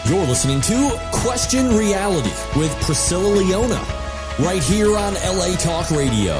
You're listening to Question Reality with Priscilla Leona, right here on LA Talk Radio.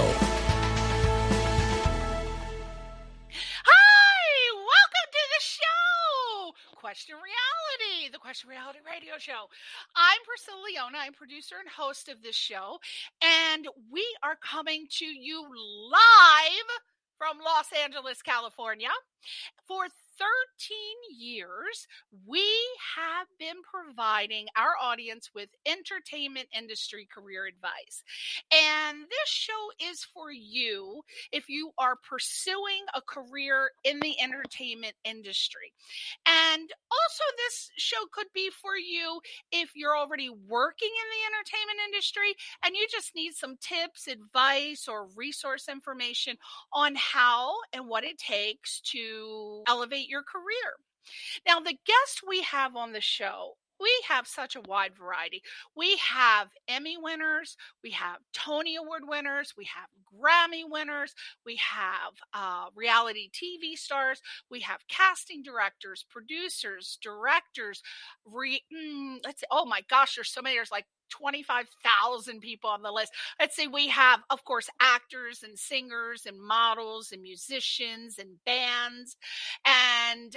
Hi, welcome to the show, Question Reality, the Question Reality radio show. I'm Priscilla Leona. I'm producer and host of this show, and we are coming to you live from Los Angeles, California. For 13 years, we have been providing our audience with entertainment industry career advice. And this show is for you if you are pursuing a career in the entertainment industry. And also, this show could be for you if you're already working in the entertainment industry and you just need some tips, advice, or resource information on how and what it takes to elevate your career. Now, the guests we have on the show, we have such a wide variety. We have Emmy winners, we have Tony Award winners, we have Grammy winners, we have reality TV stars, we have casting directors, producers, directors. Let's see, oh my gosh, there's so many. There's like 25,000 people on the list. Let's see, we have, of course, actors and singers and models and musicians and bands. And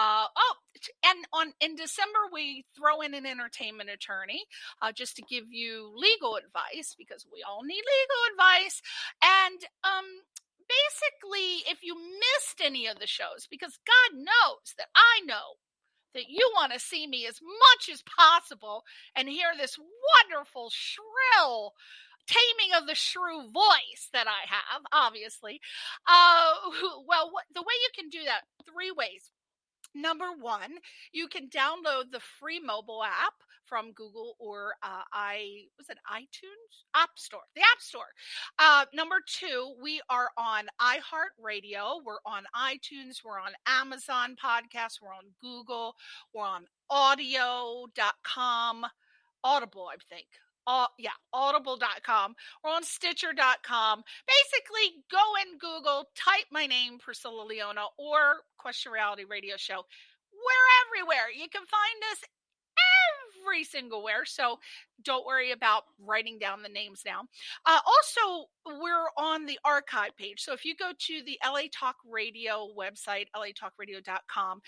in December, we throw in an entertainment attorney just to give you legal advice, because we all need legal advice. And basically, if you missed any of the shows, because God knows that I know that you want to see me as much as possible and hear this wonderful, shrill taming of the shrew voice that I have, obviously. The way you can do that, 3 ways. Number 1, you can download the free mobile app from Google or iTunes? App Store. The App Store. Number 2, we are on iHeartRadio. We're on iTunes. We're on Amazon Podcasts. We're on Google. We're on audio.com. Audible, I think. Audible.com. We're on Stitcher.com. Basically, go and Google, type my name, Priscilla Leona, or Question Reality Radio Show. We're everywhere. You can find us every single where, so don't worry about writing down the names now. Also, we're on the archive page. So if you go to the LA Talk Radio website, latalkradio.com,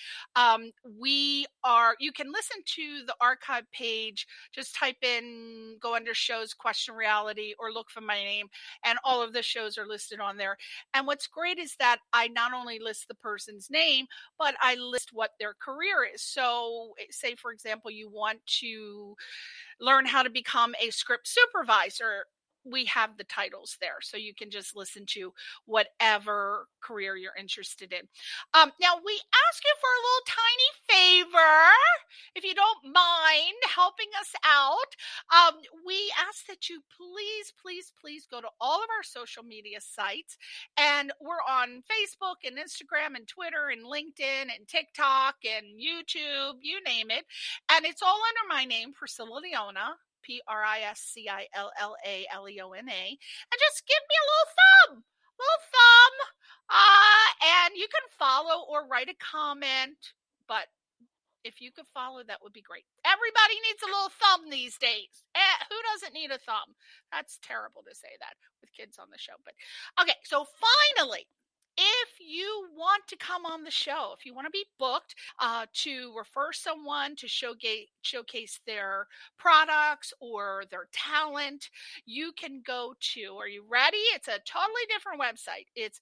you can listen to the archive page. Just type in, go under shows, Question Reality, or look for my name, and all of the shows are listed on there. And what's great is that I not only list the person's name, but I list what their career is. So say, for example, you want to learn how to become a script supervisor. We have the titles there, so you can just listen to whatever career you're interested in. Now, we ask you for a little tiny favor, if you don't mind helping us out. We ask that you please go to all of our social media sites, and we're on Facebook and Instagram and Twitter and LinkedIn and TikTok and YouTube, you name it, and it's all under my name, Priscilla Leona. Priscilla Leona, and just give me a little thumb, and you can follow or write a comment, but if you could follow, that would be great. Everybody needs a little thumb these days. Who doesn't need a thumb? That's terrible to say that with kids on the show, but okay, so finally, if you want to come on the show, if you want to be booked to refer someone to showcase their products or their talent, you can go to, are you ready? It's a totally different website. It's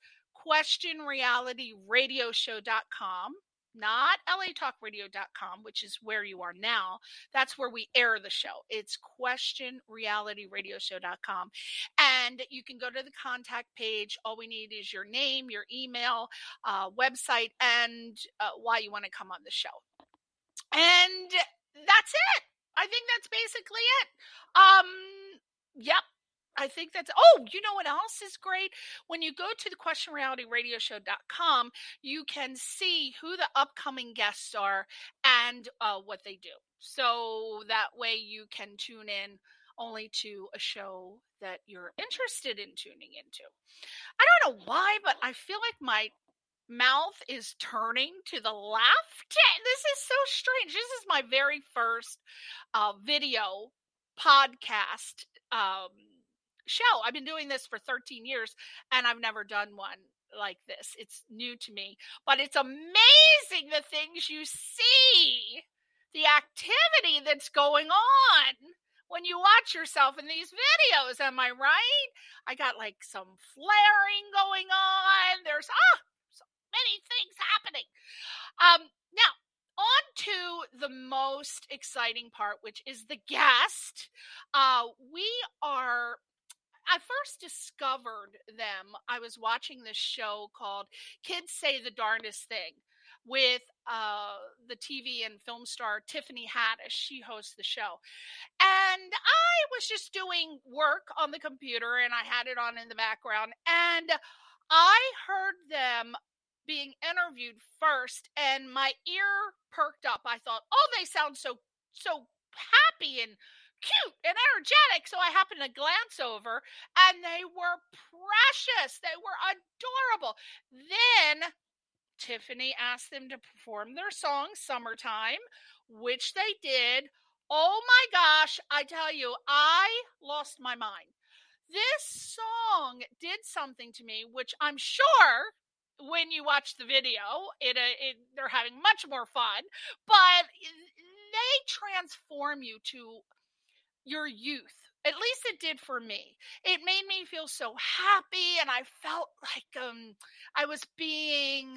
questionrealityradioshow.com. Not latalkradio.com, which is where you are now. That's where we air the show. It's questionrealityradioshow.com. And you can go to the contact page. All we need is your name, your email, website, and why you want to come on the show. And that's it. I think that's basically it. Yep. I think that's, you know what else is great? When you go to the questionrealityradioshow.com, you can see who the upcoming guests are and what they do. So that way you can tune in only to a show that you're interested in tuning into. I don't know why, but I feel like my mouth is turning to the left. This is so strange. This is my very first video podcast show. I've been doing this for 13 years and I've never done one like this. It's new to me, but it's amazing the things you see, the activity that's going on when you watch yourself in these videos. Am I right? I got like some flaring going on. There's so many things happening. Now, on to the most exciting part, which is the guest. I first discovered them. I was watching this show called Kids Say the Darndest Thing with the TV and film star Tiffany Haddish. She hosts the show. And I was just doing work on the computer and I had it on in the background. And I heard them being interviewed first and my ear perked up. I thought, oh, they sound so happy and cute and energetic. So I happened to glance over and they were precious. They were adorable. Then Tiffany asked them to perform their song Summertime, which they did. Oh my gosh, I tell you, I lost my mind. This song did something to me, which I'm sure when you watch the video, they're having much more fun, but they transform you to your youth. At least it did for me. It made me feel so happy and I felt like I was being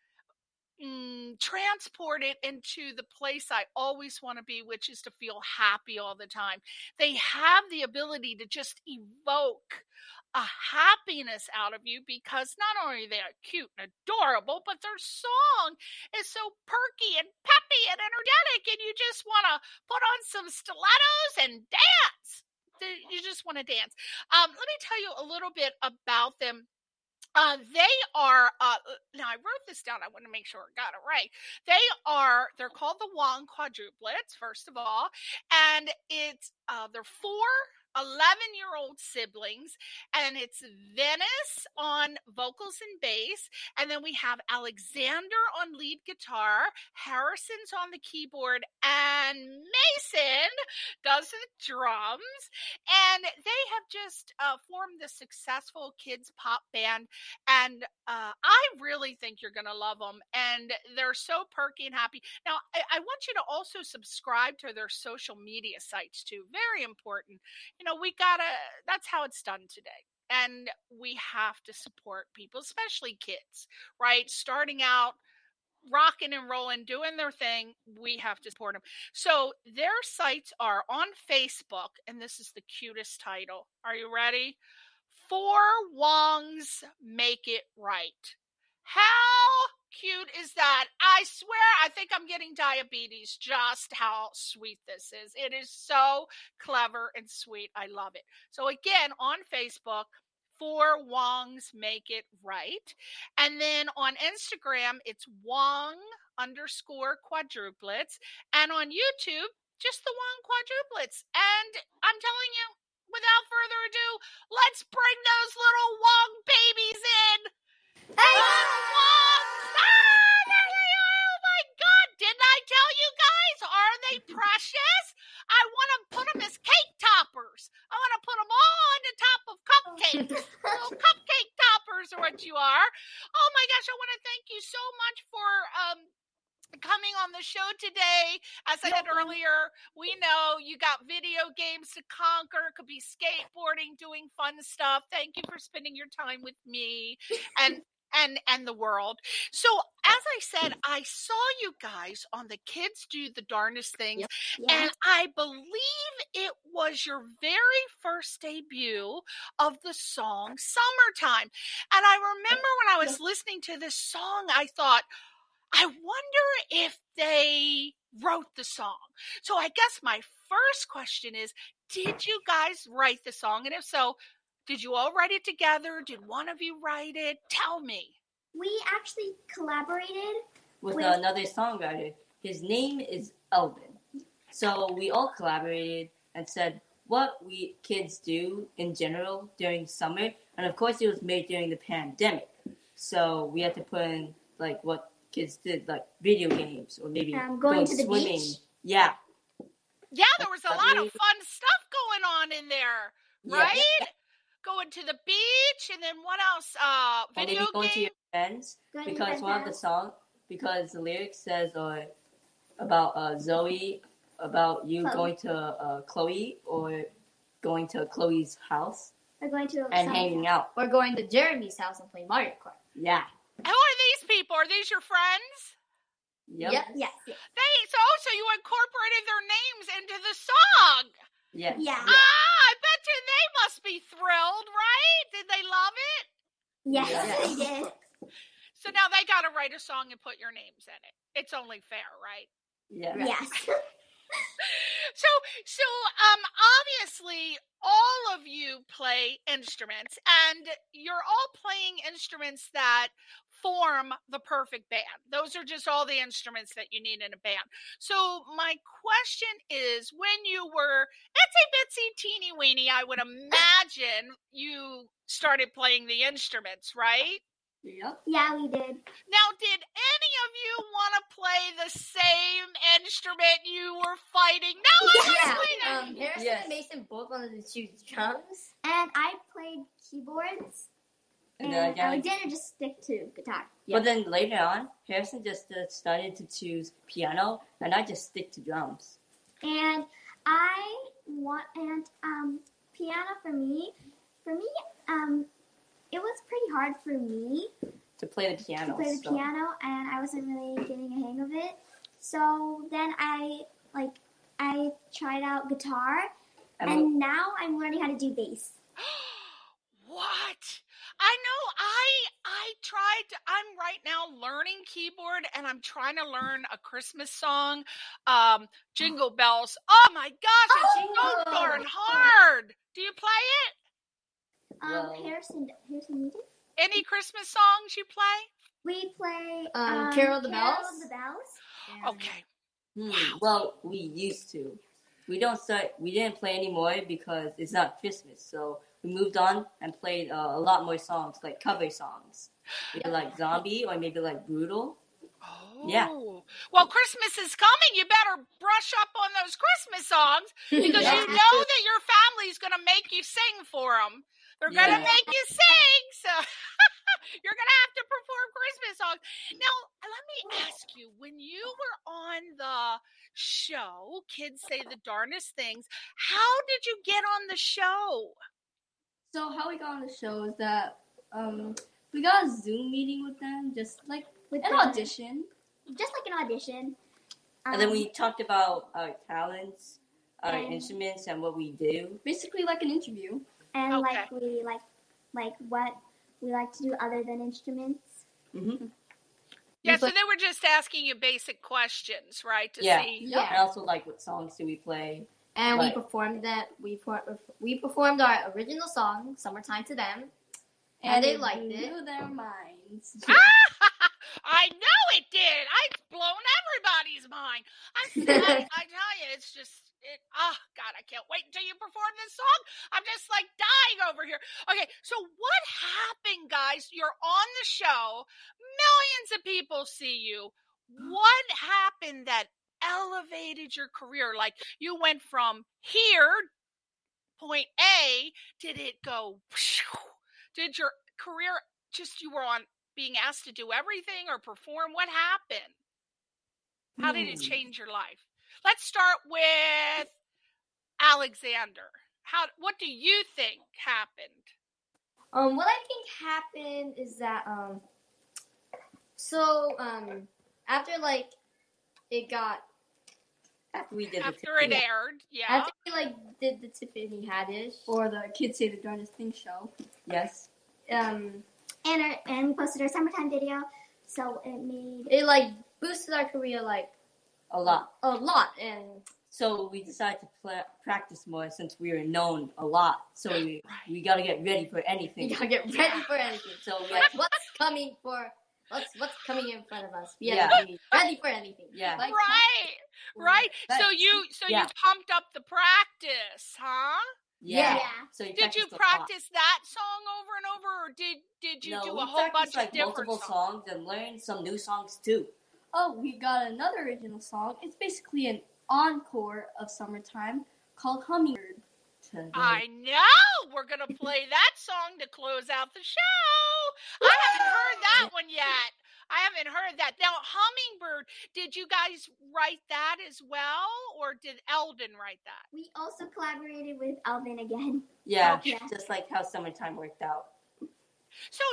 transported into the place I always want to be, which is to feel happy all the time. They have the ability to just evoke a happiness out of you because not only are they cute and adorable, but their song is so perky and peppy and energetic, and you just want to put on some stilettos and dance. You just want to dance. Let me tell you a little bit about them. They are, now I wrote this down. I want to make sure I got it right. They're called the Wong Quadruplets, first of all. And they're 11-year-old siblings, and it's Venice on vocals and bass, and then we have Alexander on lead guitar, Harrison's on the keyboard, and Mason does the drums, and they have just formed this successful kids pop band, and I really think you're going to love them, and they're so perky and happy. Now, I want you to also subscribe to their social media sites, too. Very important. That's how it's done today. And we have to support people, especially kids, right? Starting out, rocking and rolling, doing their thing. We have to support them. So their sites are on Facebook, and this is the cutest title. Are you ready? 4 Wongs Make It Right. How cute is that? I swear, I think I'm getting diabetes just how sweet this is. It is so clever and sweet. I love it. So again, on Facebook, 4 Wongs Make It Right. And then on Instagram, it's Wong_quadruplets. And on YouTube, just the Wong Quadruplets. And I'm telling you, without further ado, let's bring those little Wong babies in. Hey, Wong! There they are! Oh my God! Didn't I tell you guys? Are they precious? I want to put them as cake toppers. I want to put them all on the top of cupcakes. Little cupcake toppers are what you are. Oh my gosh! I want to thank you so much for coming on the show today. As I said earlier, we know you got video games to conquer. It could be skateboarding, doing fun stuff. Thank you for spending your time with me and the world. So as I said, I saw you guys on the Kids Do the Darndest Things, yep. And I believe it was your very first debut of the song Summertime. And I remember when I was listening to this song, I thought, I wonder if they wrote the song. So I guess my first question is, did you guys write the song? And if so, did you all write it together? Did one of you write it? Tell me. We actually collaborated with another songwriter. His name is Elvin. So we all collaborated and said what we kids do in general during summer. And of course, it was made during the pandemic. So we had to put in like what kids did, like video games or maybe Going to the swimming. beach. Yeah. Yeah, there was a lot of fun stuff going on in there, right? Yeah. Going to the beach, and then what else? Video Or maybe going to game. your friends, Going to because friends' one of the house. songs, because the lyrics says about Zoe, about you Chloe. going to Chloe or going to Chloe's house We're going to and hanging out. We're going to Jeremy's house and playing Mario Kart. Yeah. Who are these people? Are these your friends? Yep. Yes. Yes. So you incorporated their names into the song. Yes. Yeah. I bet you they must be thrilled, right? Did they love it? Yes, Yes. they did. So now they got to write a song and put your names in it. It's only fair, right? Yeah. Yes. So obviously all of you play instruments, and you're all playing instruments that form the perfect band. Those are just all the instruments that you need in a band. So my question is, when you were itsy bitsy teeny weeny, I would imagine you started playing the instruments, right? Yep. Yeah, we did. Now, did any of you want to play the same instrument you were fighting? No, honestly, Harrison Yes. and Mason both wanted to choose drums. And I played keyboards. And And then, Alexander just stick to guitar. But then later on, Harrison just started to choose piano, and I just stick to drums. And piano for me, it was pretty hard for me To play the to piano. play the so- piano, and I wasn't really getting a hang of it. So then I tried out guitar, and now I'm learning how to do bass. what? I know I'm right now learning keyboard, and I'm trying to learn a Christmas song, Jingle Bells. Oh my gosh, it's so darn hard. Do you play it? Well- Harrison, you do? Any Christmas songs you play? We play Carol of the Bells? Carol of the Bells. Okay. Well, we used to. We didn't play anymore because it's not Christmas. So we moved on and played a lot more songs, like cover songs. Maybe like Zombie or maybe like Brutal. Oh. Yeah. Well, Christmas is coming. You better brush up on those Christmas songs, because Yeah. you know that your family's going to make you sing for them. They're going to Yeah. make you sing. So you're going to have to perform Christmas songs. Now, let me ask you, when you were on the show, Kids Say the Darndest Things, how did you get on the show? So how we got on the show is that we got a Zoom meeting with them, just like With an the- audition. Just like an audition. And then we talked about our talents, our And- instruments, and what we do. Basically like an interview. And Okay. like we like what we like to do other than instruments. Mm-hmm. Yeah, We so play- they were just asking you basic questions, right? To Yeah. see. Yeah. And also, like, what songs do we play? And Right. we performed that. We performed our original song, "Summertime to Them," and they liked it. blew their minds. I know it did. It's blown everybody's mind. I tell you, it's just, God, I can't wait until you perform this song. I'm just like dying over here. Okay, so what happened, guys? You're on the show. Millions of people see you. What happened that elevated your career? Like, you went from here, point A, did it go, did your career just, you were on being asked to do everything or perform? What happened? How did it change your life? Let's start with Alexander. What do you think happened? What I think happened is that after like it got After we did After it aired, yeah. after we like did the Tiffany Haddish Or the Kids Say the Darndest Thing show. Yes. And we posted our summertime video, so it it like boosted our career like A lot. and So we decided to practice more since we were known a lot. So we got to get ready for we anything. gotta get ready for anything. So we Like what's coming in front of us? We have Yeah. to be ready for anything. Yeah. Like, Right. So you Yeah. pumped up the practice, huh? Yeah. Yeah. So we Did you practiced a lot. practice that song over and over, or did you do we a whole bunch practiced, of different multiple songs and learned some new songs too. Oh, we got another original song. It's basically an encore of Summertime called Hummingbird. I know! We're going to play that song to close out the show. I haven't heard that one yet. I haven't heard that. Now, Hummingbird, did you guys write that as well, or did Eldon write that? We also collaborated with Alvin again. Yeah, Okay. just like how Summertime worked out. So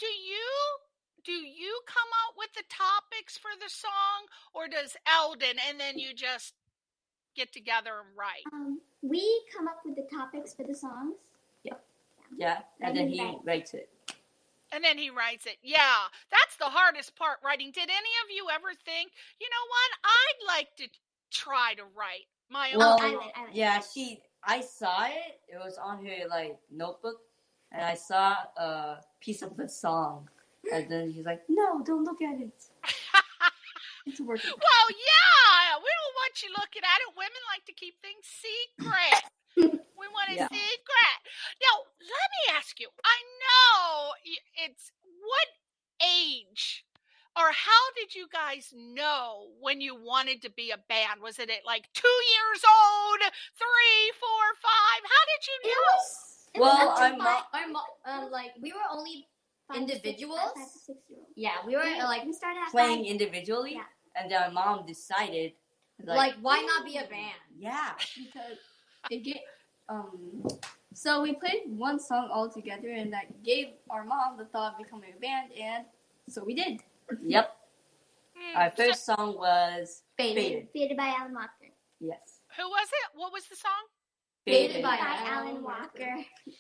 do you come up with the topics for the song, or does Eldon, and then you just get together and write? We come up with the topics for the songs. Yeah, and then he writes it. And then he writes it. Yeah, that's the hardest part, writing. Did any of you ever think, you know what, I'd like to try to write my own Well, song? I went. Yeah, I saw it. It was on her notebook, and I saw a piece of the song, and then she's like, "No, don't look at it. It's a work." Well, yeah, we don't want you looking at it. Women like to keep things secret. We want a secret. Now, let me ask you. I know it's what age or how did you guys know when you wanted to be a band? Was it at 2 years old, 3, 4, 5? How did you know? Well, our mom, we were only individuals. 5 to 6 year old. Yeah, we were We started at playing 5. individually, Yeah. and then my mom decided, why not be a band? yeah, Because it get so we played one song all together, and that gave our mom the thought of becoming a band, and so we did. yep. Our first song was Faded. Faded by Alan Walker. Yes. Who was it? What was the song? Faded by By Alan Alan Walker.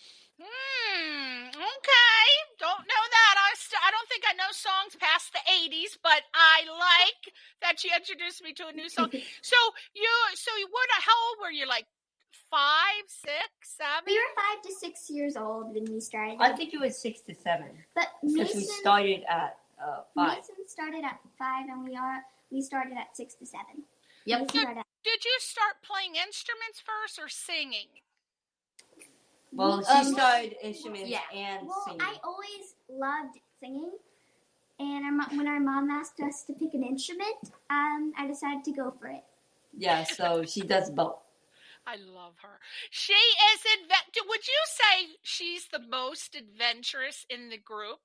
Okay. Don't know that. I don't think I know songs past the 80s, but I like that you introduced me to a new song. So how old were you? 5, 6, 7? We were 5 to 6 years old when we started. I think it was 6 to 7 But because we Mason started at 5. Mason started at 5, and we started at 6 to 7. Yep. Mason started at- Did you start playing instruments first or singing? Well, she started instruments and Well, singing. I always loved singing, and when our mom asked us to pick an instrument, I decided to go for it. Yeah, so she does both. I love her. She is would you say she's the most adventurous in the group?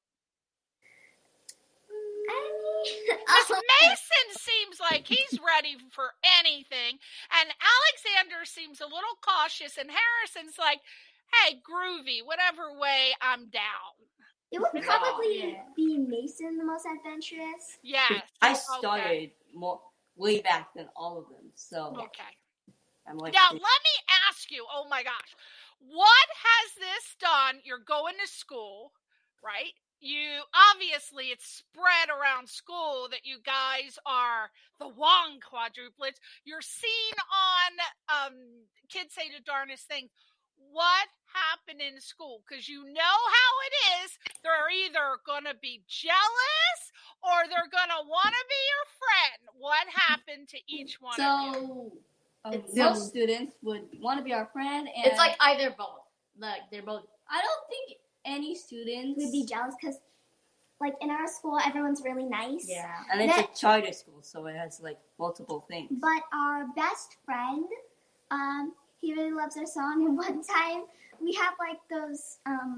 Because Mason seems like he's ready for anything, and Alexander seems a little cautious, and Harrison's like, hey, groovy, whatever way, I'm down. It would probably be Mason the most adventurous. Yes. I started way back than all of them, so Okay. I'm like, Now, let me ask you, oh my gosh, what has this done? You're going to school, right? Obviously, it's spread around school that you guys are the Wong quadruplets. You're seen on Kids Say the Darndest Things. What happened in school? Because you know how it is. They're either going to be jealous or they're going to want to be your friend. What happened to each one of you? Most students would want to be our friend, and It's either both. They're both. I don't think any students We'd be jealous because, in our school, everyone's really nice. Yeah. and it's a charter school, so it has multiple things. But our best friend, he really loves our song. And one time, we have projectors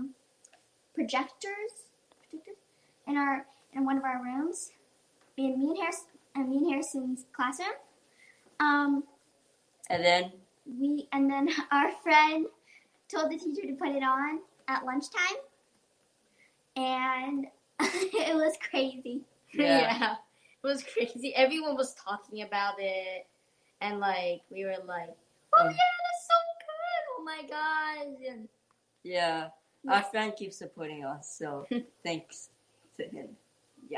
in one of our rooms, in me and Harrison's classroom. And then And then our friend told the teacher to put it on at lunchtime, and it was crazy. Yeah. It was crazy. Everyone was talking about it, and we were like, "Oh yeah, that's so good! Oh my gosh!" And yeah, our friend keeps supporting us, so thanks to him. Yeah.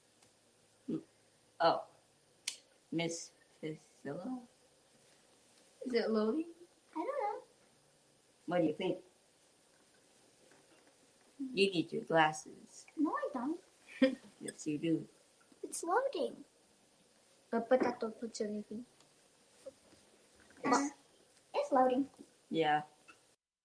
Oh, Miss Priscilla, Is it loading? I don't know. what do you think? You need your glasses. No, I don't. Yes, you do. It's loading. It's loading. Yeah.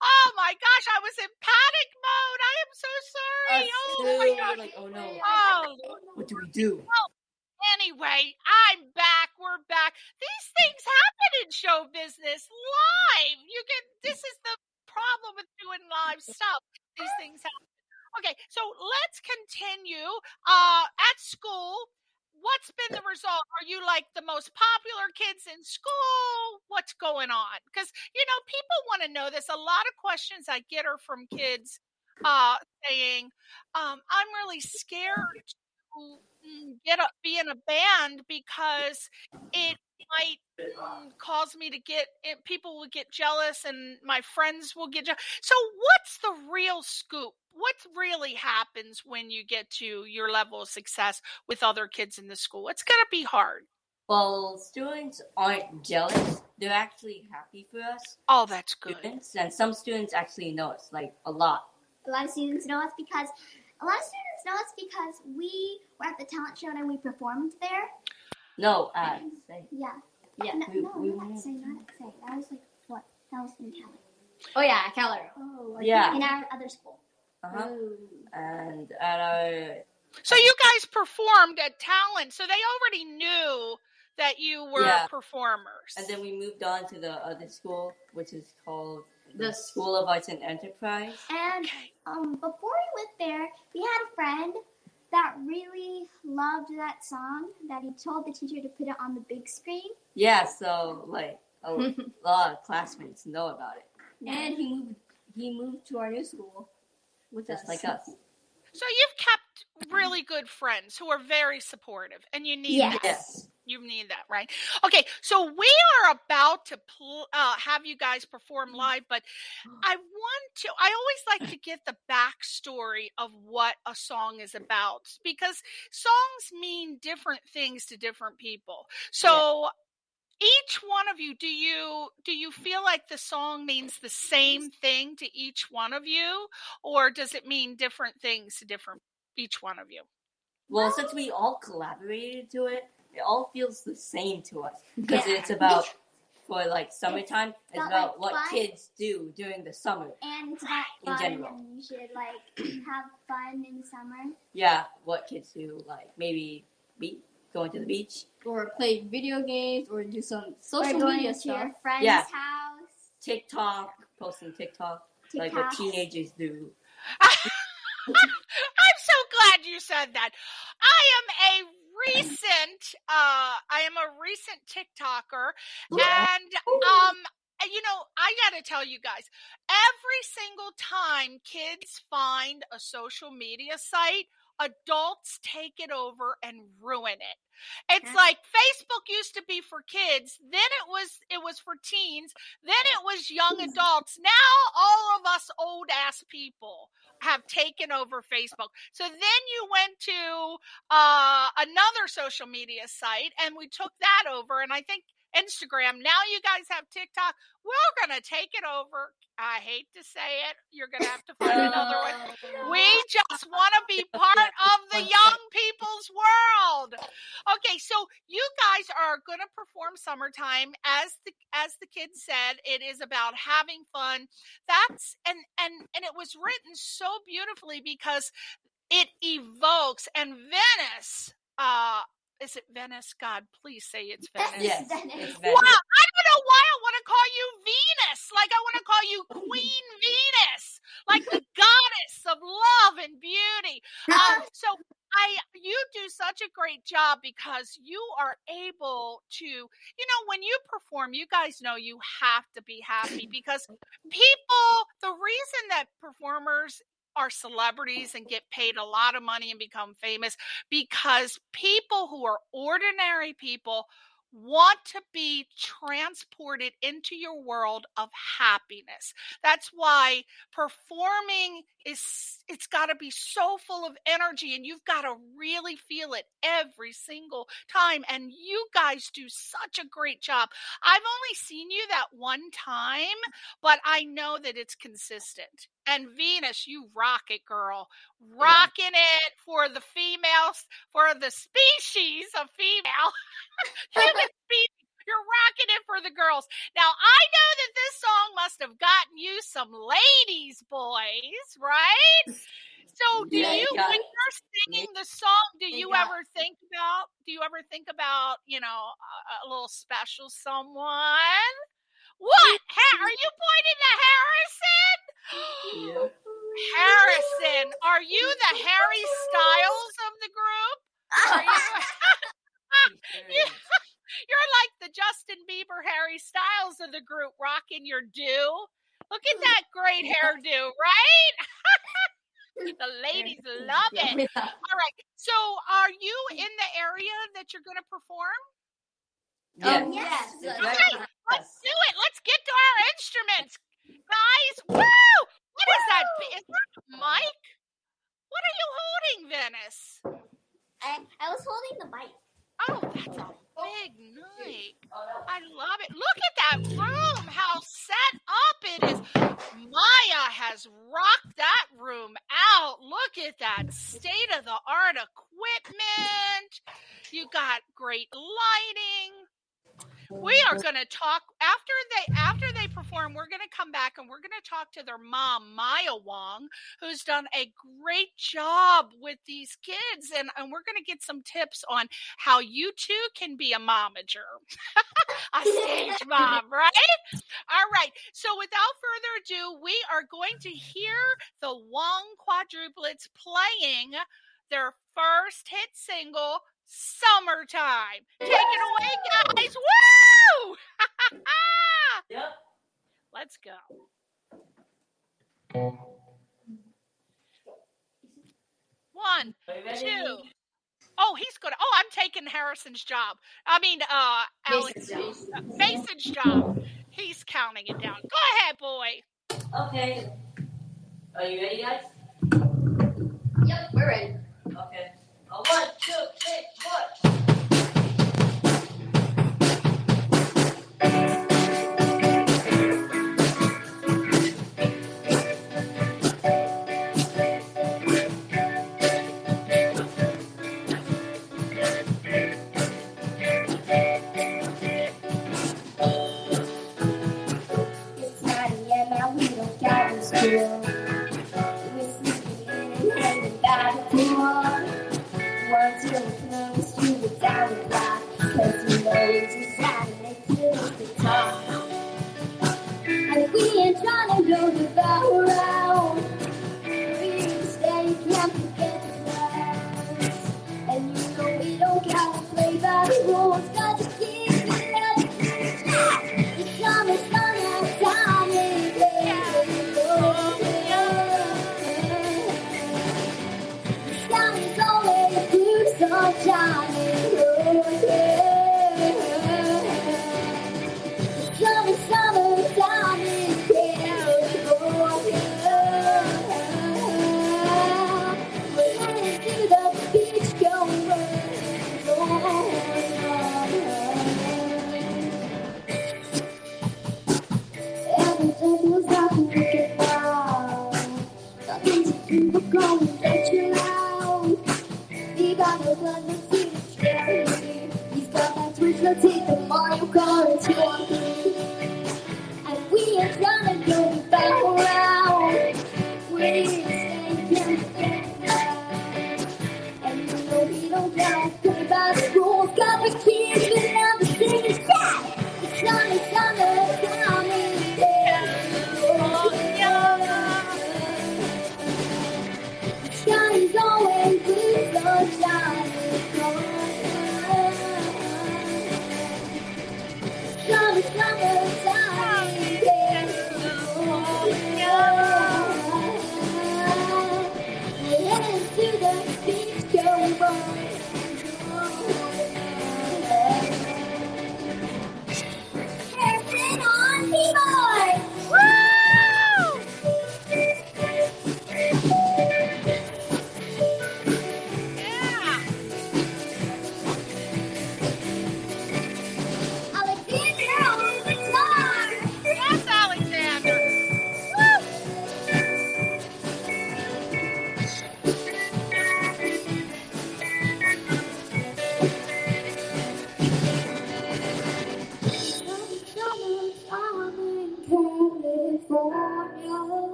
Oh my gosh, I was in panic mode. I am so sorry. Us Oh too. my We're gosh. like, oh no, Oh, what do we do? anyway, I'm back. We're back. These things happen in show business live. This is the problem with doing live stuff. These things happen. Okay, so let's continue. At school, what's been the result? Are you like the most popular kids in school? What's going on? Because, people want to know this. A lot of questions I get are from kids saying, I'm really scared to be in a band because it might cause me to people will get jealous and my friends will get jealous. So what's the real scoop? What really happens when you get to your level of success with other kids in the school? It's going to be hard. Well, students aren't jealous. They're actually happy for us. Oh, that's good. Students, and some students actually know us, like a lot. A lot of students know us because we were at the talent show and we performed there. No, say. Yeah. Yeah. Not at Say. That was like what? That was in Cali. Oh yeah, Calero. Oh, Yeah. In our other school. Uh-huh. And at our... So you guys performed at Talent, so they already knew that you were performers. And then we moved on to the other school, which is called the School of Arts and Enterprise. And before we went there, we had a friend that really loved that song that he told the teacher to put it on the big screen. Yeah, so like a lot of classmates know about it. And he moved to our new school with Just us. like us. So you've kept really good friends who are very supportive, and you need Yes. that. Yes. You need that, right? Okay, so we are about to have you guys perform live, but I always like to get the backstory of what a song is about, because songs mean different things to different people. So each one of you, do you feel like the song means the same thing to each one of you, or does it mean different things to each one of you? Well, since we all collaborated to it, it all feels the same to us. Because it's about, for like summertime, it's about what kids do during the summer. And it's about in fun, general. and you should have fun in the summer. Yeah, what kids do, like maybe going to the beach. Or play video games, or do some social or going media to stuff. your friend's Yeah. house. TikTok, posting TikTok, like what teenagers do. I'm so glad you said that. I am a recent TikToker, and I gotta tell you guys, every single time kids find a social media site, adults take it over and ruin it. It's like Facebook used to be for kids, then it was for teens, then it was young adults. Now all of us old ass people have taken over Facebook. So then you went to another social media site and we took that over, and I think Instagram. Now you guys have TikTok. We're going to take it over. I hate to say it. You're going to have to find another one. We just want to be part of the young people's world. Okay, so you guys are going to perform Summertime. As the kids said, it is about having fun. And it was written so beautifully because it evokes, and Venice, is it Venice? God, please say it's Venice. Yes, it's Venice. Wow, I don't know why I want to call you Venus. Like I want to call you Queen Venus, like the goddess of love and beauty. So you do such a great job because you are able to, when you perform, you guys know you have to be happy because the reason that performers are celebrities and get paid a lot of money and become famous because people who are ordinary people want to be transported into your world of happiness. That's why performing it's got to be so full of energy, and you've got to really feel it every single time. And you guys do such a great job. I've only seen you that one time, but I know that it's consistent. And Venus, you rock it, girl. Rocking it for the females, for the species of female. Human species. You're rocking it for the girls. Now, I know that this song must have gotten you some ladies' boys, right? So, when you're singing the song, do you ever think about, a little special someone? What? Are you pointing to Harrison? Yeah. Harrison, are you the Harry Styles of the group? Are you? You're like the Justin Bieber, Harry Styles of the group, rocking your do. Look at that great hairdo, right? The ladies love it. All right. So, are you in the area that you're going to perform? Yes. Okay, let's do it. Let's get to our instruments, guys. Woo! What is that? Is that a mic? What are you holding, Venice? I was holding the mic. Oh, that's a big mic. I love it. Look at that room, how set up it is. Maya has rocked that room out. Look at that state-of-the-art equipment. You got great lighting. We are going to talk after they perform. We're going to come back and we're going to talk to their mom, Maya Wong, who's done a great job with these kids, and we're going to get some tips on how you too can be a momager, a stage mom, right? All right. So without further ado, we are going to hear the Wong quadruplets playing their first hit single, Summertime. Take it away, guys. Woo! Yep. Let's go. 1, 2. Oh, he's good. Oh, I'm taking Harrison's job. Mason's job. He's counting it down. Go ahead, boy. Okay. Are you ready, guys? Yep, we're ready. Okay. 1, 2, 3, 4. It's 9 a.m. and we don't got this girl. We're sleeping in and hanging by the pool. Until we're close to the down block, 'cause we know it's just happening to the top. And we ain't trying to go the far around. We just stay camp to get the class. And you know we don't gotta play by the rules, 'cause it's keeping us. The summer's time is there. The sun is always blue, sunshine is the summertime is here. We're headed to the beach, going everything feels like a wicked wow. Nothing to keep it going, get you out. He got no gun to see the cherry. He's got that twitch, let's hit the Mario Kart 2 on 3. And we ain't trying to go the back around. We're here to stay, can't get back. And you know we don't gotta play by the rules, 'cause we keep it on the same side. The sun is summertime is there. The sky is always blue, sunshine is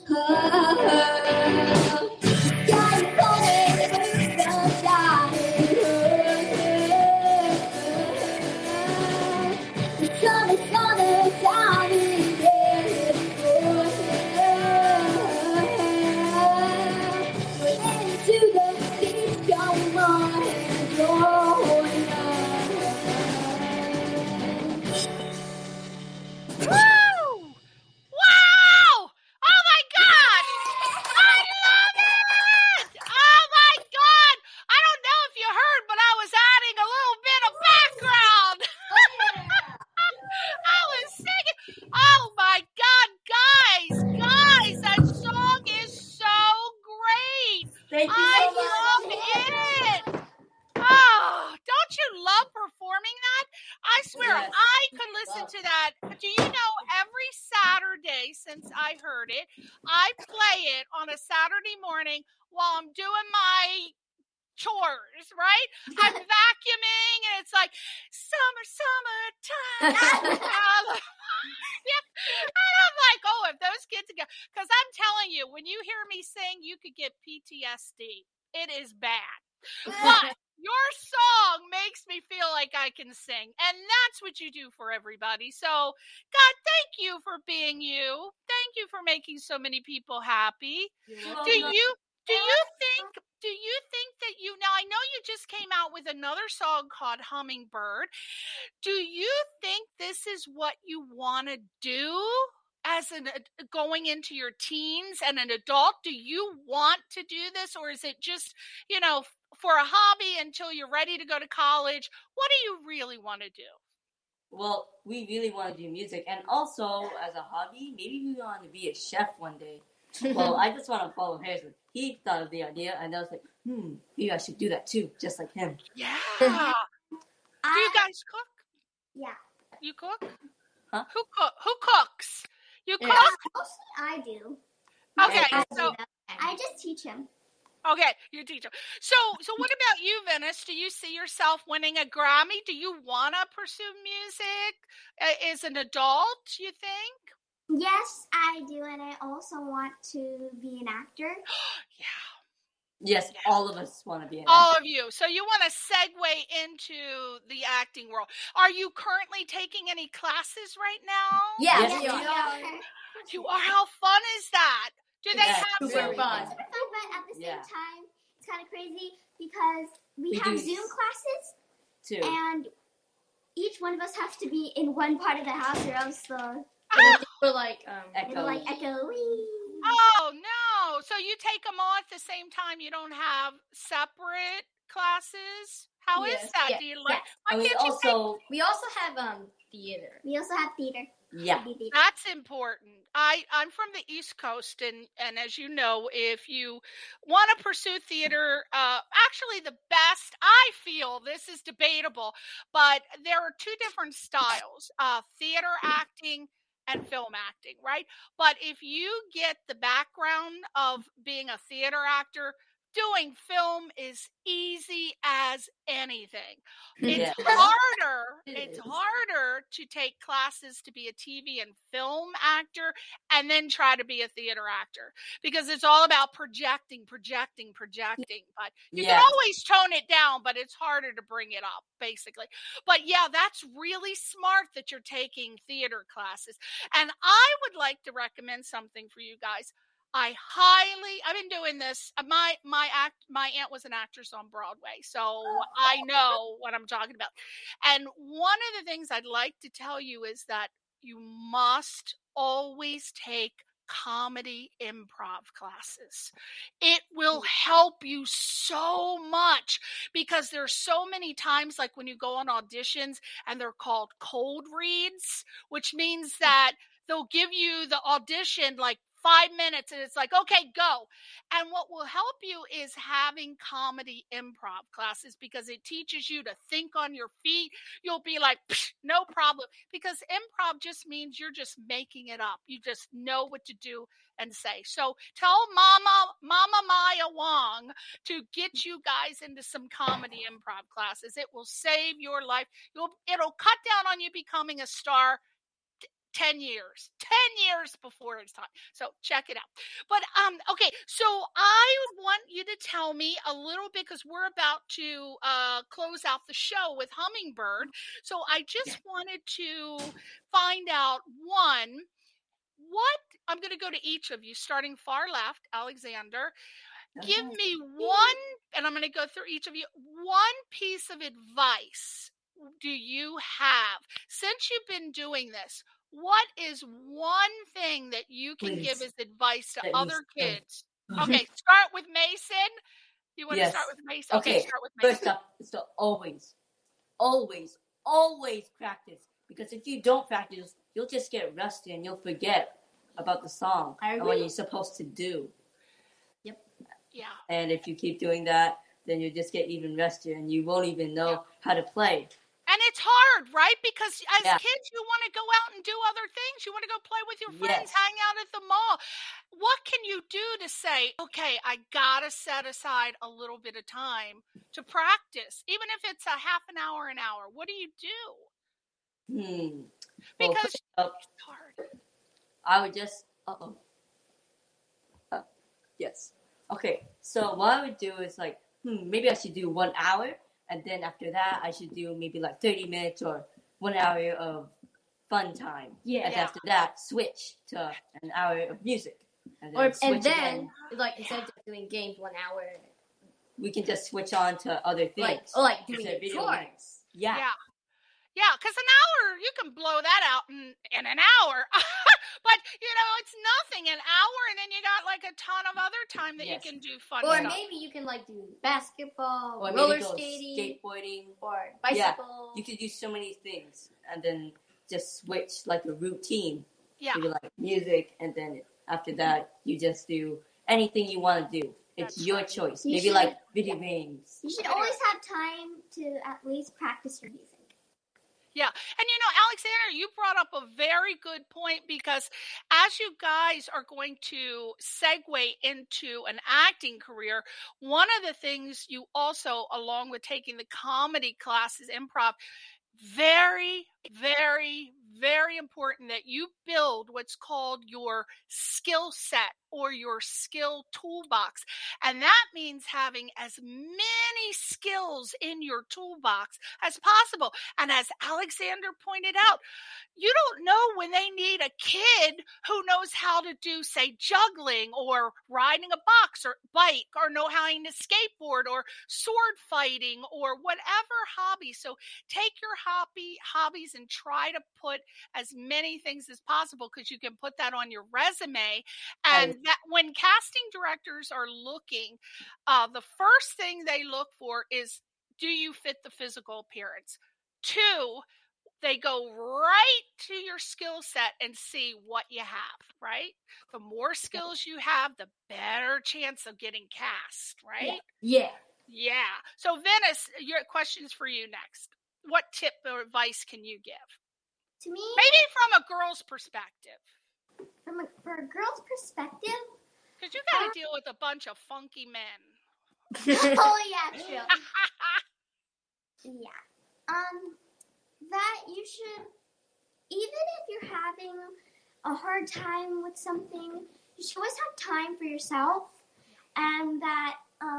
Woo! Wow! Oh my gosh! I love it! Oh my God! I don't know if you heard, but I was adding a little bit of background. I was singing. Oh my God, guys, that song is so great. Thank you I so much. love it. Oh, don't you love performing that? I swear, Yes. I could listen to that. Do you know every Saturday since I heard it, I play it on a Saturday morning while I'm doing my chores, right? I'm vacuuming and it's like, summertime. Yeah. And I'm like, oh, if those kids go, because I'm telling you, when you hear me sing, you could get PTSD. It is bad. But your song makes me feel like I can sing. And that's what you do for everybody. So, God, thank you for being you. Thank you for making so many people happy. Do you think that now I know you just came out with another song called Hummingbird. Do you think this is what you want to do as going into your teens and an adult? Do you want to do this, or is it just, for a hobby until you're ready to go to college? What do you really want to do? Well, we really want to do music, and also as a hobby, maybe we want to be a chef one day. Well, I just want to follow Harrison. He thought of the idea, and I was like, maybe I should do that too, just like him. Yeah. Do you guys cook? Yeah. You cook? Huh? Who cooks? You cook? Mostly I do. Okay, so I just teach him. okay, you teach him. So what about you, Venice? Do you see yourself winning a Grammy? Do you want to pursue music as an adult, you think? Yes, I do, and I also want to be an actor. Yeah. Yes, all of us want to be an All actor. of you. So you want to segue into the acting world. Are you currently taking any classes right now? Yes, Yes, we are. You are. How fun is that? Do they Yes, have super fun. But at the same Yeah. time, it's kind of crazy because we We have do. Zoom classes, Too. and each one of us have to be in one part of the house, or else We're like, it'll like echo. Oh, no. So you take them all at the same time. You don't have separate classes? How is Yes. that? Yeah. Do you like? Why And we can't you take? also, we also have theater. We also have theater. yeah. That's important. I'm from the East Coast, and as you know, if you want to pursue theater, actually the best, I feel, this is debatable, but there are two different styles, theater acting and film acting, right? But if you get the background of being a theater actor, doing film is easy as anything. It's Yeah. harder. It It's is. harder to take classes to be a TV and film actor and then try to be a theater actor because it's all about projecting. But you can Yeah. always tone it down, but it's harder to bring it up, basically. But yeah, that's really smart that you're taking theater classes. And I would like to recommend something for you guys. I've been doing this. My aunt was an actress on Broadway, so I know what I'm talking about. And one of the things I'd like to tell you is that you must always take comedy improv classes. It will help you so much because there's so many times, like when you go on auditions and they're called cold reads, which means that they'll give you the audition like 5 minutes and it's like, okay, go. And what will help you is having comedy improv classes because it teaches you to think on your feet. You'll be like, no problem. Because improv just means you're just making it up. You just know what to do and say. So tell Mama Maya Wong to get you guys into some comedy improv classes. It will save your life. It'll cut down on you becoming a star 10 years before it's time. So check it out. But, okay. So I want you to tell me a little bit, because we're about to close out the show with Hummingbird. So I just wanted to find out, one, what, I'm going to go to each of you, starting far left, Alexander. Give me one, and I'm going to go through each of you, one piece of advice do you have since you've been doing this? What is one thing that you can give as advice to other kids? Okay, start with Mason. You want to start with Mason? Okay, start with Mason. First up, so always practice. Because if you don't practice, you'll just get rusty and you'll forget about the song and what you're supposed to do. Yep. Yeah. And if you keep doing that, then you'll just get even rustier and you won't even know how to play. And it's hard, right? Because as kids, you want to go out and do other things. You want to go play with your friends, hang out at the mall. What can you do to say, okay, I got to set aside a little bit of time to practice, even if it's a half an hour, an hour? What do you do? Because it's hard. I would just, yes. Okay, so what I would do is like, maybe I should do 1 hour. And then after that, I should do maybe like 30 minutes or 1 hour of fun time. Yeah. And after that, switch to an hour of music. And then, like, instead of just doing games 1 hour, we can just switch on to other things. Like doing chores. Yeah. Yeah, because an hour, you can blow that out in an hour. But, it's nothing, an hour, and then you got like a ton of other time that you can do fun or stuff. Maybe you can like do basketball, or roller maybe skating, skateboarding, or bicycle. Yeah, you could do so many things, and then just switch like a routine. Yeah. Maybe like music, and then after that, you just do anything you want to do. It's your choice. Maybe like video games. You should always have time to at least practice your music. Yeah. And Alexander, you brought up a very good point, because as you guys are going to segue into an acting career, one of the things you also, along with taking the comedy classes, improv, very, very, very important that you build what's called your skill set or your skill toolbox. And that means having as many skills in your toolbox as possible. And as Alexander pointed out, you don't know when they need a kid who knows how to do, say, juggling or riding a box or bike, or know how to skateboard or sword fighting or whatever hobby. So take your hobbies and try to put as many things as possible, because you can put that on your resume. And that when casting directors are looking, the first thing they look for is, do you fit the physical appearance? 2, they go right to your skill set and see what you have, right? The more skills you have, the better chance of getting cast, right? Yeah. Yeah. So Venice, your question's for you next. What tip or advice can you give? To me, Maybe from a girl's perspective. for a girl's perspective, Because you got to deal with a bunch of funky men. oh yeah, true. Yeah. That you should, even if you're having a hard time with something, you should always have time for yourself. And that,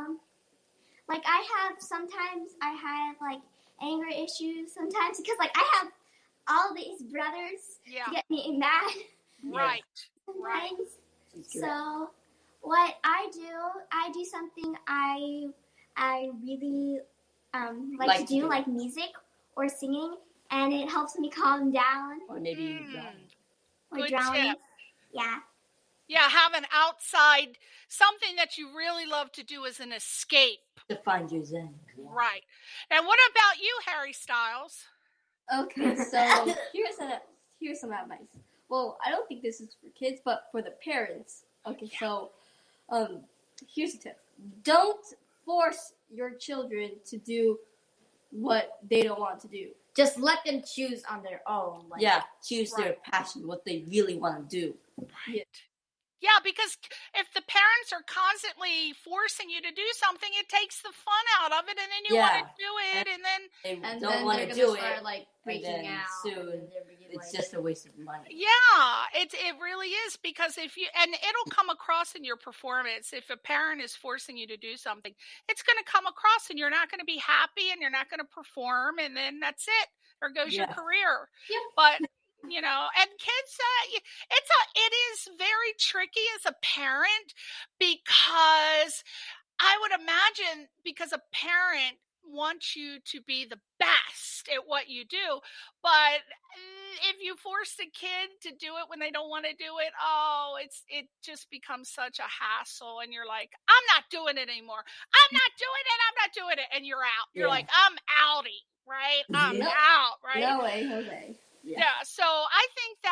like sometimes I have like anger issues sometimes, because like I have all these brothers to get me mad. Right. Sometimes. So what I do something I really like to do, like music or singing, and it helps me calm down. Or maybe Or Good drawing. tip. Yeah. Yeah, have an outside, something that you really love to do as an escape. to find your zen. Yeah. Right. And what about you, Harry Styles? Okay, so here's some advice. Well, I don't think this is for kids, but for the parents. Okay, so here's a tip. Don't force your children to do what they don't want to do. Just let them choose on their own. Like, choose their passion, what they really want to do. Right. Yeah, because if the parents are constantly forcing you to do something, it takes the fun out of it, and then you want to do it, and then they And don't then want they're to gonna do start it. like freaking then out. soon and they're beginning it's just a waste of money. Yeah, it really is, because and it'll come across in your performance. If a parent is forcing you to do something, it's going to come across and you're not going to be happy and you're not going to perform, and then that's it. There goes your career. Yeah. But and kids, it is very tricky as a parent, because I would imagine, because a parent wants you to be the best at what you do, but if you force the kid to do it when they don't want to do it, it just becomes such a hassle, and you're like, I'm not doing it anymore. I'm not doing it, and you're out. You're like, I'm outie, right? I'm out, right? No way, Jose. Yeah. So I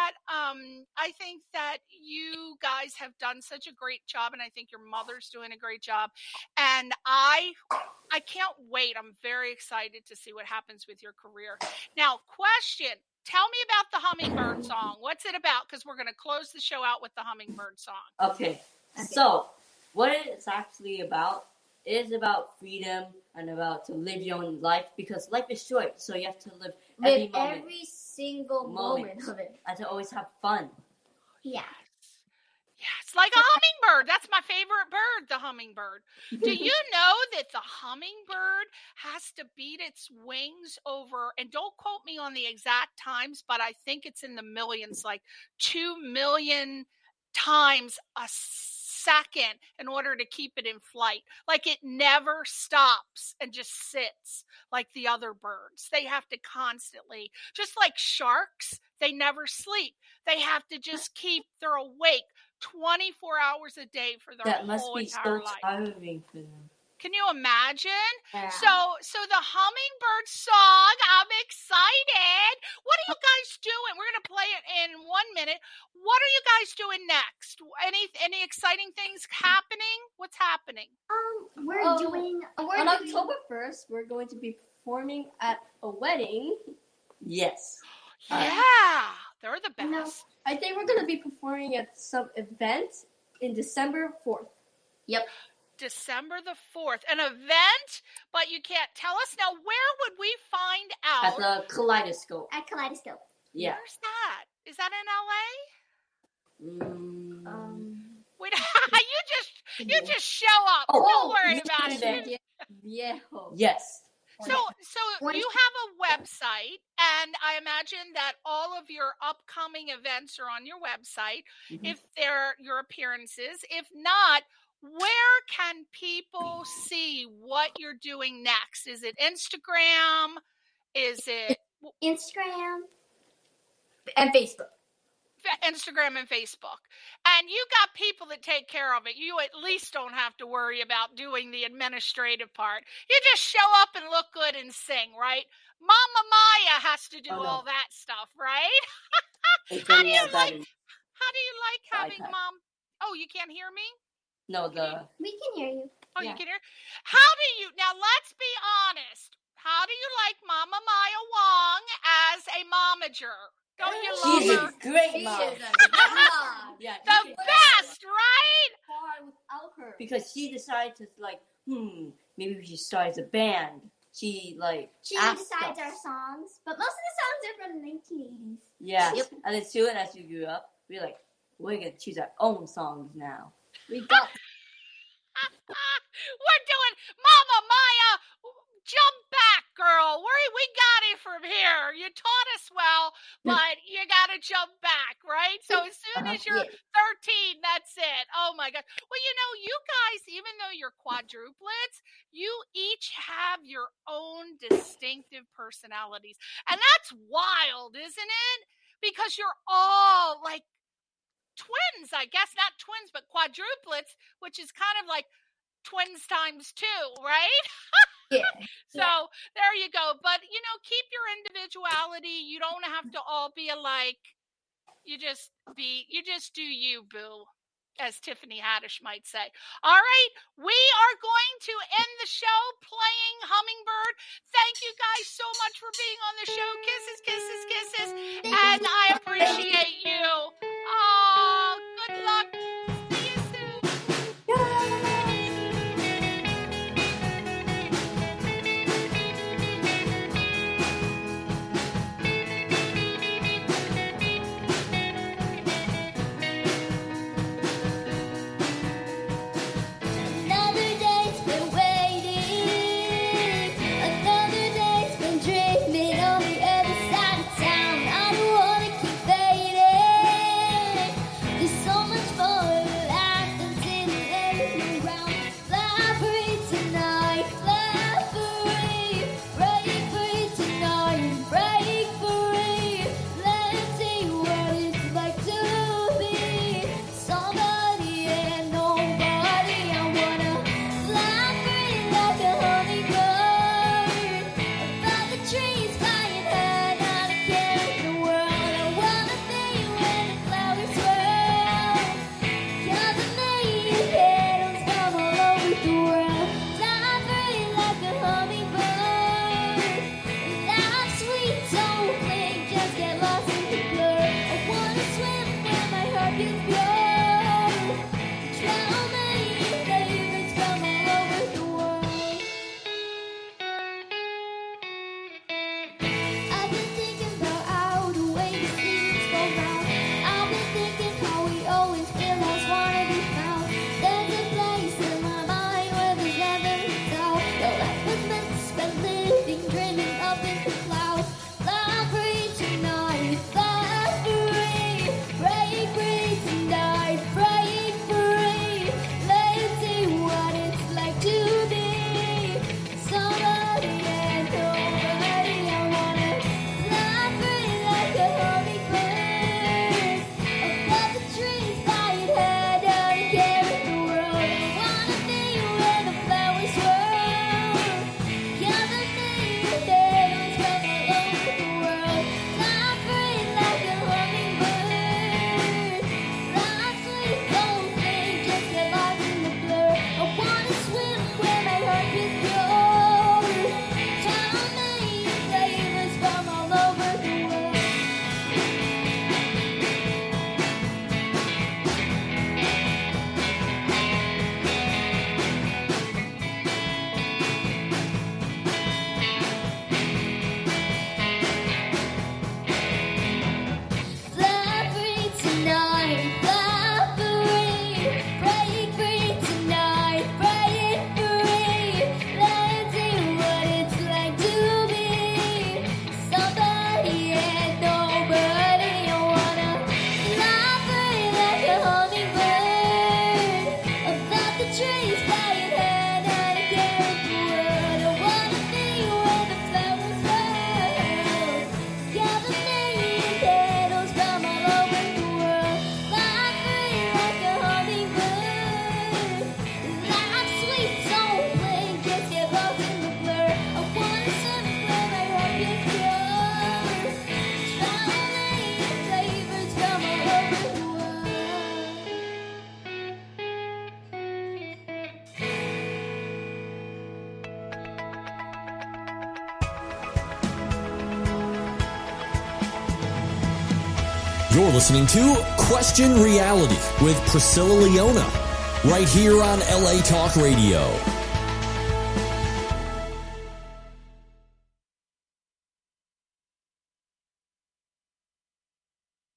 think that you guys have done such a great job, and I think your mother's doing a great job, and I can't wait. I'm very excited to see what happens with your career. Now, question. Tell me about the Hummingbird song. What's it about? Because we're going to close the show out with the Hummingbird song. Okay. So, what it's actually about is about freedom and about to live your own life, because life is short, so you have to live every moment. Every single moment of it. And to always have fun. Yeah. Yes, like a hummingbird. That's my favorite bird, the hummingbird. Do you know that the hummingbird has to beat its wings over, and don't quote me on the exact times, but I think it's in the millions, like 2 million times a second, in order to keep it in flight. Like, it never stops and just sits like the other birds. They have to constantly, just like sharks, they never sleep. They have to just they're awake 24 hours a day for their whole entire life. That must be so tiring for them. Can you imagine? Yeah. So the hummingbird song, I'm excited. What are you guys doing? We're going to play it in 1 minute. What are you guys doing next? Any exciting things happening? What's happening? We're doing on October 1st, we're going to be performing at a wedding. Yes. Yeah, they're the best. No. I think we're going to be performing at some event in December 4th. Yep. December the 4th, an event, but you can't tell us. Now, where would we find out? At the Kaleidoscope. At Kaleidoscope. Yeah. Where's that? Is that in LA? Wait, you just show up. Don't worry about it. Viejo. Yes. So you have a website, and I imagine that all of your upcoming events are on your website. Mm-hmm. If they're your appearances, if not, where can people see what you're doing next? Is it Instagram? Is it Instagram and Facebook? Instagram and Facebook. And you got people that take care of it. You at least don't have to worry about doing the administrative part. You just show up and look good and sing, right? Mama Maya has to do all that stuff, right? How do you like having mom? Oh, you can't hear me? No, we can hear you. Oh, you can hear? How do you, now let's be honest. How do you like Mama Maya Wong as a momager? Don't you love She's her? a great mom. Yeah, the best, right? Far without her. Because she decided to maybe we should start as a band. She decides our songs, but most of the songs are from the 1980s. Yeah. Yep. And then soon as we grew up, we're like, we're gonna choose our own songs now. We got. We're doing Mama Maya. Jump back, girl. We got it from here. You taught us well, but you got to jump back, right? So as soon as you're 13, that's it. Oh, my God. Well, you guys, even though you're quadruplets, you each have your own distinctive personalities. And that's wild, isn't it? Because you're all like twins, I guess. Not twins, but quadruplets, which is kind of like twins times 2, right? Yeah. So there you go. But, keep your individuality. You don't have to all be alike. You just do you, boo, as Tiffany Haddish might say. All right. We are going to end the show playing Hummingbird. Thank you guys so much for being on the show. Kisses, kisses, kisses. And I appreciate you. Oh, good luck. See you soon. You're listening to Question Reality with Priscilla Leona, right here on LA Talk Radio.